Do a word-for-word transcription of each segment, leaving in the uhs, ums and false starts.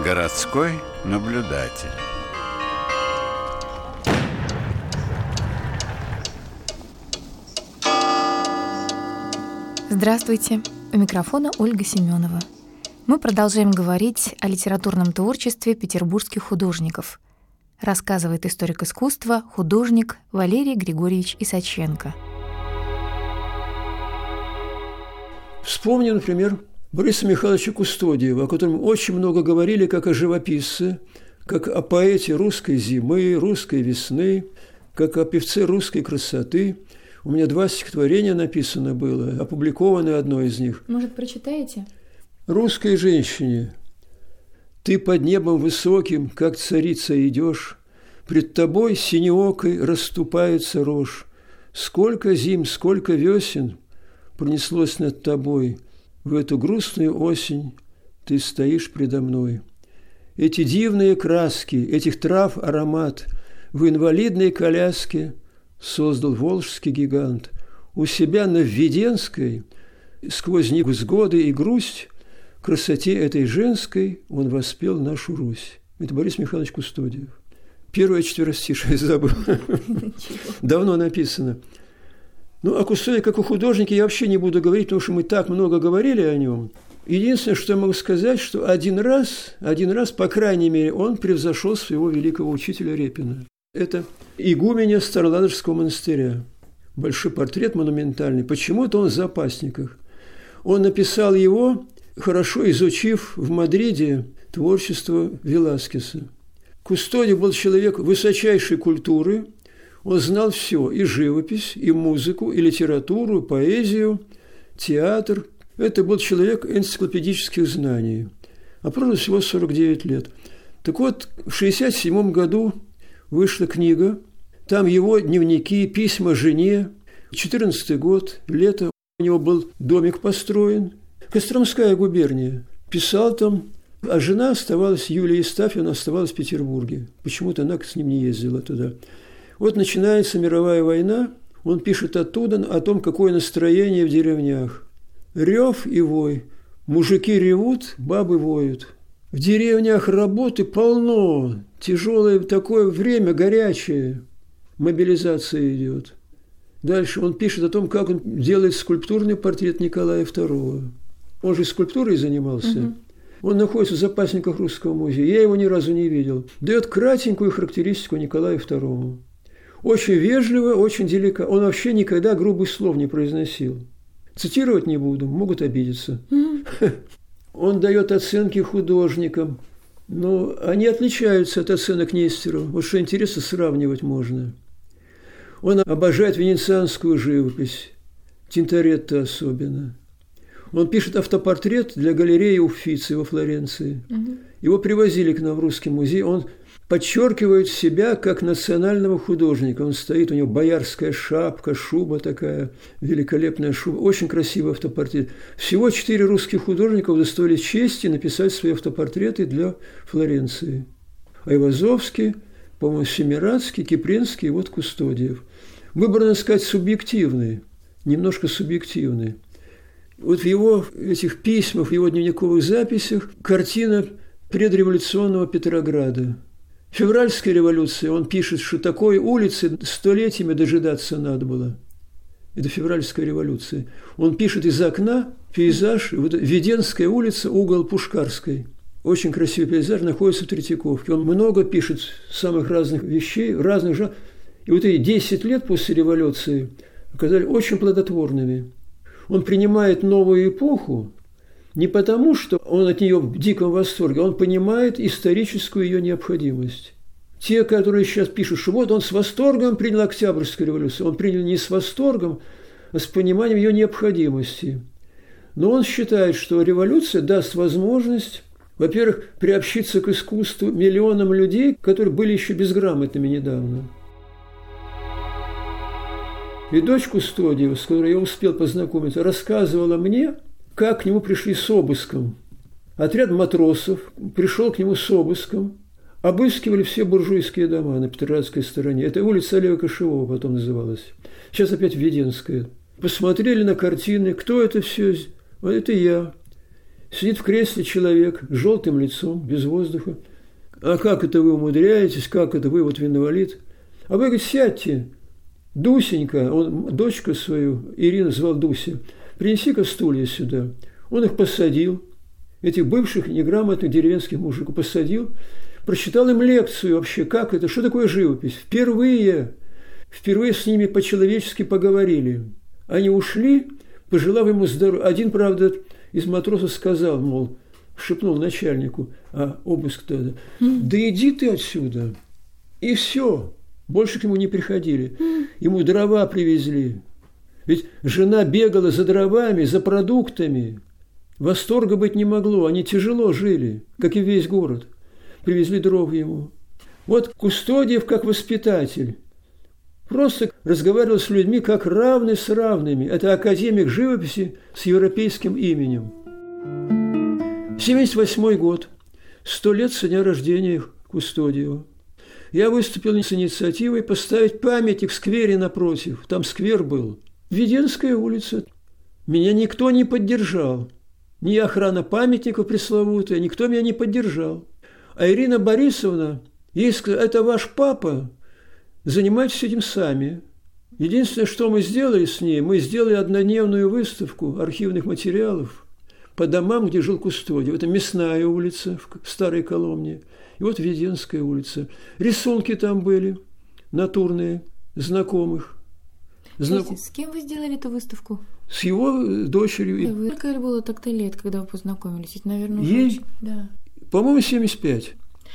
Городской наблюдатель. Здравствуйте! У микрофона Ольга Семенова. Мы продолжаем говорить о литературном творчестве петербургских художников. Рассказывает историк искусства, художник Валерий Григорьевич Исаченко. Вспомним, например, Бориса Михайловича Кустодиева, о котором очень много говорили как о живописце, как о поэте русской зимы, русской весны, как о певце русской красоты. У меня два стихотворения написано было, опубликовано одно из них. Может, прочитаете? «Русской женщине, ты под небом высоким, как царица, идешь, пред тобой синеокой расступается рожь. Сколько зим, сколько весен пронеслось над тобой, в эту грустную осень ты стоишь предо мной. Эти дивные краски, этих трав аромат в инвалидной коляске создал волжский гигант. У себя на Введенской, сквозь невзгоды и грусть, красоте этой женской он воспел нашу Русь». Это Борис Михайлович Кустодиев. Первое четверостишее забыл. Давно написано. Ну, о Кустодиеве, как о художнике, я вообще не буду говорить, потому что мы так много говорили о нем. Единственное, что я могу сказать, что один раз, один раз, по крайней мере, он превзошел своего великого учителя Репина. Это игуменя Староладожского монастыря. Большой портрет монументальный. Почему-то он в запасниках. Он написал его, хорошо изучив в Мадриде творчество Веласкеса. Кустодиев был человек высочайшей культуры. Он знал все – и живопись, и музыку, и литературу, и поэзию, театр. Это был человек энциклопедических знаний. А прожил всего сорок девять лет. Так вот, в шестьдесят седьмом году вышла книга. Там его дневники, письма жене. четырнадцатый год, лето. У него был домик построен. Костромская губерния. Писал там. А жена оставалась, Юлия Евстафьевна, оставалась в Петербурге. Почему-то она с ним не ездила туда. Вот начинается мировая война, он пишет оттуда о том, какое настроение в деревнях. Рев и вой. Мужики ревут, бабы воют. В деревнях работы полно. Тяжелое такое время, горячее. Мобилизация идет. Дальше он пишет о том, как он делает скульптурный портрет Николая второго. Он же скульптурой занимался. Угу. Он находится в запасниках Русского музея. Я его ни разу не видел. Дает кратенькую характеристику Николаю второму. Очень вежливо, очень деликатно. Он вообще никогда грубых слов не произносил. Цитировать не буду, могут обидеться. Mm-hmm. Он дает оценки художникам, но они отличаются от оценок Нестерова. Вот что интересно, сравнивать можно. Он обожает венецианскую живопись, Тинторетто особенно. Он пишет автопортрет для галереи Уффици во Флоренции. Mm-hmm. Его привозили к нам в Русский музей. Он подчеркивает себя как национального художника. Он стоит, у него боярская шапка, шуба такая, великолепная шуба. Очень красивый автопортрет. Всего четыре русских художника удостоились чести написать свои автопортреты для Флоренции. Айвазовский, по-моему, Семирадский, Кипренский и вот Кустодиев. Выбор, надо сказать, субъективный, немножко субъективный. Вот в его этих письмах, в его дневниковых записях картина предреволюционного Петрограда. Февральская революция, он пишет, что такой улицы столетиями дожидаться надо было. Это февральская революция. Он пишет из окна пейзаж, вот Введенская улица, угол Пушкарской. Очень красивый пейзаж, находится в Третьяковке. Он много пишет самых разных вещей, разных жанров. И вот эти десять лет после революции оказались очень плодотворными. Он принимает новую эпоху, не потому, что он от нее в диком восторге, он понимает историческую ее необходимость. Те, которые сейчас пишут, что вот он с восторгом принял Октябрьскую революцию, он принял не с восторгом, а с пониманием ее необходимости. Но он считает, что революция даст возможность, во-первых, приобщиться к искусству миллионам людей, которые были еще безграмотными недавно. И дочь Кустодиева, с которой я успел познакомиться, рассказывала мне, как к нему пришли с обыском. Отряд матросов пришел к нему с обыском, обыскивали все буржуйские дома на Петроградской стороне. Это улица Олега Кошевого потом называлась. Сейчас опять Введенская. Посмотрели на картины, кто это все? Вот это я. Сидит в кресле человек с желтым лицом, без воздуха. А как это вы умудряетесь, как это вы, вот инвалид? А вы, говорит, сядьте. Дусенька, он дочку свою, Ирину звал Дуся, принеси-ка стулья сюда. Он их посадил, этих бывших неграмотных деревенских мужиков посадил, прочитал им лекцию вообще, как это, что такое живопись. Впервые, впервые с ними по-человечески поговорили. Они ушли, пожелав ему здоровья. Один, правда, из матросов сказал, мол, шепнул начальнику, а обыск-то, mm. да иди ты отсюда. И все. Больше к нему не приходили. Ему дрова привезли. Ведь жена бегала за дровами, за продуктами. Восторга быть не могло. Они тяжело жили, как и весь город. Привезли дров ему. Вот Кустодиев как воспитатель. Просто разговаривал с людьми как равный с равными. Это академик живописи с европейским именем. семьдесят восьмой год. Сто лет со дня рождения Кустодиева. Я выступил с инициативой поставить памятник в сквере напротив. Там сквер был. Введенская улица. Меня никто не поддержал. Ни охрана памятника пресловутая, никто меня не поддержал. А Ирина Борисовна, ей сказала, это ваш папа, занимайтесь этим сами. Единственное, что мы сделали с ней, мы сделали однодневную выставку архивных материалов по домам, где жил Кустодиев. Это Мясная улица в Старой Коломне. И вот Введенская улица. Рисунки там были, натурные, знакомых. Зна... С кем вы сделали эту выставку? С его дочерью. И вы... Сколько было так-то лет, когда вы познакомились? Это, наверное, ей, очень... да. По-моему, семьдесят пять.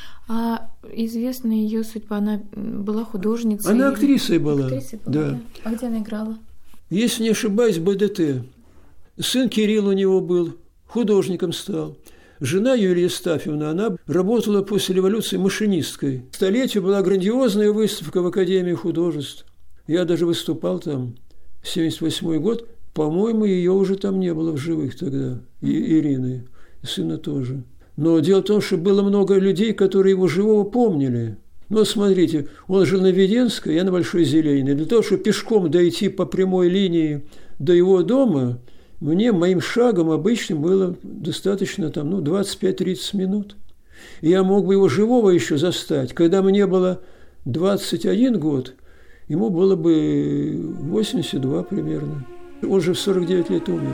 А известна ее судьба? Она была художницей? Она или... актрисой была. Актрисой была, да. да. А где она играла? Если не ошибаюсь, БДТ. Сын Кирилл у него был, художником стал. Жена Юлия Стафьевна, она работала после революции машинисткой. К столетию была грандиозная выставка в Академии художеств. Я даже выступал там. семьдесят восьмой год. По-моему, ее уже там не было в живых тогда. И Ирины. И сына тоже. Но дело в том, что было много людей, которые его живого помнили. Но смотрите, он жил на Введенской, я на Большой Зелениной. Для того, чтобы пешком дойти по прямой линии до его дома, мне, моим шагом обычным, было достаточно там, ну, двадцать пять тридцать минут. И я мог бы его живого еще застать. Когда мне было двадцать один год, ему было бы восемьдесят два примерно. Он же в сорок девять лет умер.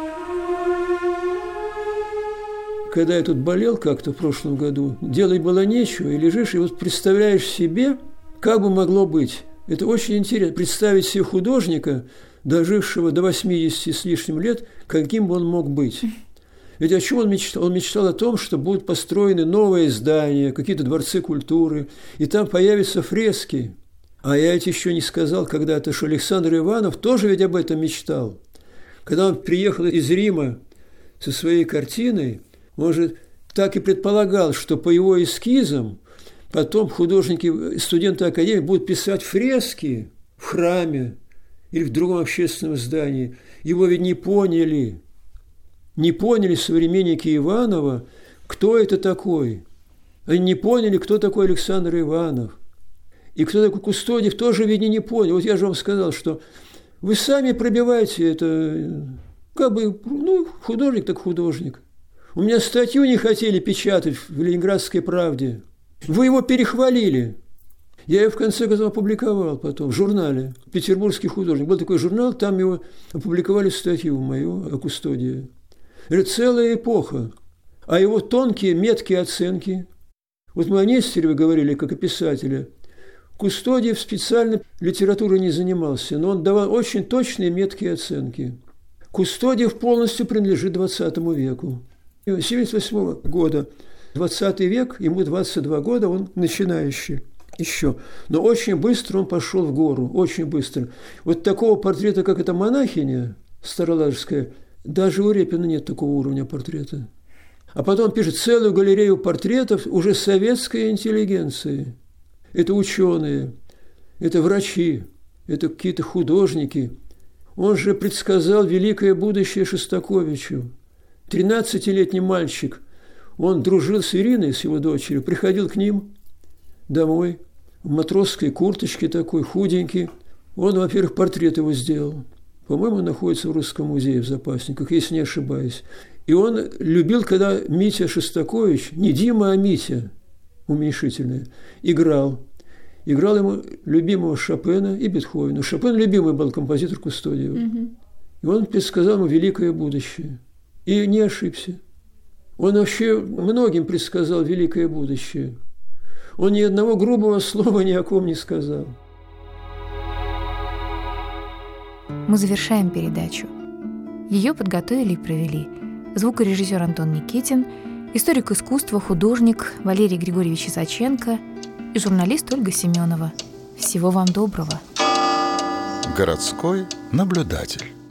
Когда я тут болел как-то в прошлом году, делать было нечего, и лежишь, и вот представляешь себе, как бы могло быть. Это очень интересно, представить себе художника, дожившего до восьмидесяти с лишним лет, каким бы он мог быть. Ведь о чем он мечтал? Он мечтал о том, что будут построены новые здания, какие-то дворцы культуры, и там появятся фрески. А я ведь еще не сказал когда-то, что Александр Иванов тоже ведь об этом мечтал. Когда он приехал из Рима со своей картиной, он же так и предполагал, что по его эскизам потом художники, студенты академии будут писать фрески в храме или в другом общественном здании. Его ведь не поняли. Не поняли современники Иванова, кто это такой. Они не поняли, кто такой Александр Иванов. И кто такой Кустодиев, тоже, видно, не понял. Вот я же вам сказал, что вы сами пробиваете это, как бы, ну, художник так художник. У меня статью не хотели печатать в «Ленинградской правде». Вы его перехвалили. Я ее, в конце концов, опубликовал потом в журнале «Петербургский художник». Был такой журнал, там его опубликовали статью мою о Кустодиеве. Это целая эпоха. А его тонкие, меткие оценки. Вот мы о Нестерове говорили, как о писателе. Кустодиев специально литературой не занимался, но он давал очень точные, меткие оценки. Кустодиев полностью принадлежит двадцатому веку. семьдесят восьмого года, двадцатый век, ему двадцать два года, он начинающий еще. Но очень быстро он пошел в гору, очень быстро. Вот такого портрета, как эта монахиня Староладожская, даже у Репина нет такого уровня портрета. А потом пишет целую галерею портретов уже советской интеллигенции. Это ученые, это врачи, это какие-то художники. Он же предсказал великое будущее Шостаковичу. тринадцатилетний мальчик, он дружил с Ириной, с его дочерью, приходил к ним домой, в матросской курточке такой, худенький. Он, во-первых, портрет его сделал. По-моему, он находится в Русском музее в запасниках, если не ошибаюсь. И он любил, когда Митя Шостакович, не Дима, а Митя, уменьшительное, играл. Играл ему любимого Шопена и Бетховена. Шопен любимый был композитор Кустодиева. Угу. И он предсказал ему великое будущее. И не ошибся. Он вообще многим предсказал великое будущее. Он ни одного грубого слова ни о ком не сказал. Мы завершаем передачу. Ее подготовили и провели звукорежиссер Антон Никитин, историк искусства, художник Валерий Григорьевич Исаченко и журналист Ольга Семенова. Всего вам доброго. Городской наблюдатель.